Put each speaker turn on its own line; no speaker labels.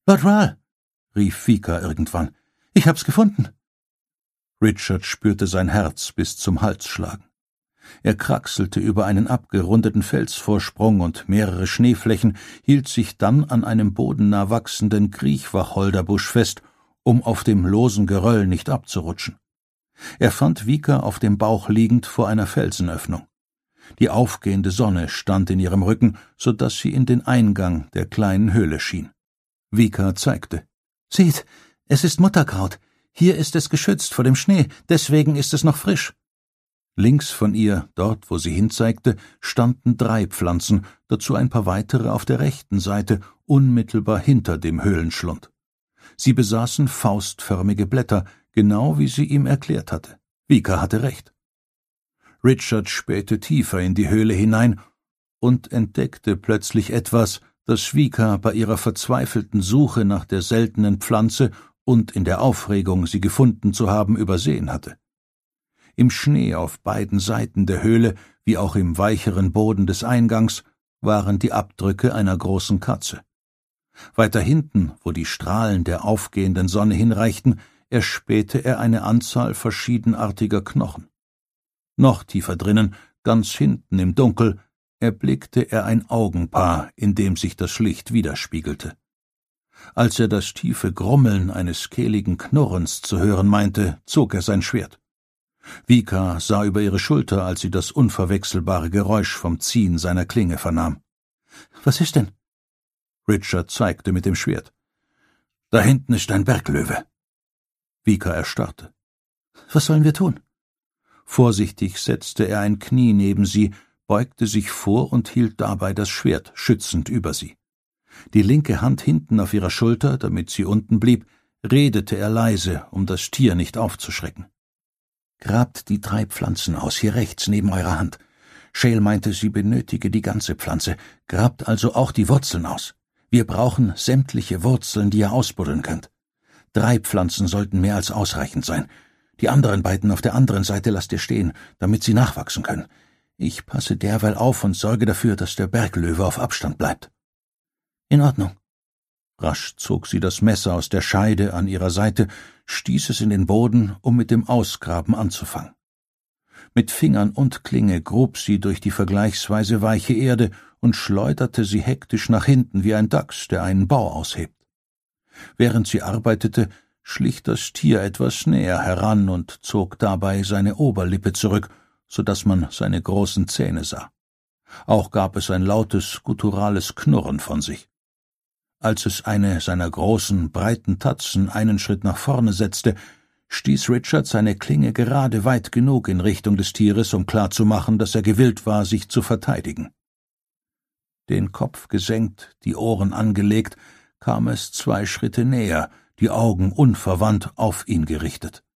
»Lord Ral«, rief Vika irgendwann, »ich hab's gefunden.« Richard spürte sein Herz bis zum Hals schlagen. Er kraxelte über einen abgerundeten Felsvorsprung und mehrere Schneeflächen, hielt sich dann an einem bodennah wachsenden Kriechwacholderbusch fest, um auf dem losen Geröll nicht abzurutschen. Er fand Vika auf dem Bauch liegend vor einer Felsenöffnung. Die aufgehende Sonne stand in ihrem Rücken, so daß sie in den Eingang der kleinen Höhle schien. Vika zeigte. »Seht, es ist Mutterkraut. Hier ist es geschützt vor dem Schnee, deswegen ist es noch frisch.« Links von ihr, dort wo sie hinzeigte, standen 3 Pflanzen, dazu ein paar weitere auf der rechten Seite, unmittelbar hinter dem Höhlenschlund. Sie besaßen faustförmige Blätter, genau wie sie ihm erklärt hatte. Vika hatte recht. Richard spähte tiefer in die Höhle hinein und entdeckte plötzlich etwas, das Vika bei ihrer verzweifelten Suche nach der seltenen Pflanze und in der Aufregung, sie gefunden zu haben, übersehen hatte. Im Schnee auf beiden Seiten der Höhle, wie auch im weicheren Boden des Eingangs, waren die Abdrücke einer großen Katze. Weiter hinten, wo die Strahlen der aufgehenden Sonne hinreichten, erspähte er eine Anzahl verschiedenartiger Knochen. Noch tiefer drinnen, ganz hinten im Dunkel, erblickte er ein Augenpaar, in dem sich das Licht widerspiegelte. Als er das tiefe Grummeln eines kehligen Knurrens zu hören meinte, zog er sein Schwert. Vika sah über ihre Schulter, als sie das unverwechselbare Geräusch vom Ziehen seiner Klinge vernahm. »Was ist denn?« Richard zeigte mit dem Schwert. »Da hinten ist ein Berglöwe.« Vika erstarrte. »Was sollen wir tun?« Vorsichtig setzte er ein Knie neben sie, beugte sich vor und hielt dabei das Schwert schützend über sie. Die linke Hand hinten auf ihrer Schulter, damit sie unten blieb, redete er leise, um das Tier nicht aufzuschrecken. »Grabt die 3 Pflanzen aus, hier rechts neben eurer Hand. Shale meinte, sie benötige die ganze Pflanze. Grabt also auch die Wurzeln aus. Wir brauchen sämtliche Wurzeln, die ihr ausbuddeln könnt. 3 Pflanzen sollten mehr als ausreichend sein. Die anderen beiden auf der anderen Seite lasst ihr stehen, damit sie nachwachsen können. Ich passe derweil auf und sorge dafür, dass der Berglöwe auf Abstand bleibt.« »In Ordnung.« Rasch zog sie das Messer aus der Scheide an ihrer Seite, stieß es in den Boden, um mit dem Ausgraben anzufangen. Mit Fingern und Klinge grub sie durch die vergleichsweise weiche Erde und schleuderte sie hektisch nach hinten wie ein Dachs, der einen Bau aushebt. Während sie arbeitete, schlich das Tier etwas näher heran und zog dabei seine Oberlippe zurück, so daß man seine großen Zähne sah. Auch gab es ein lautes, gutturales Knurren von sich. Als es eine seiner großen, breiten Tatzen einen Schritt nach vorne setzte, stieß Richard seine Klinge gerade weit genug in Richtung des Tieres, um klarzumachen, dass er gewillt war, sich zu verteidigen. Den Kopf gesenkt, die Ohren angelegt, kam es 2 Schritte näher, die Augen unverwandt auf ihn gerichtet.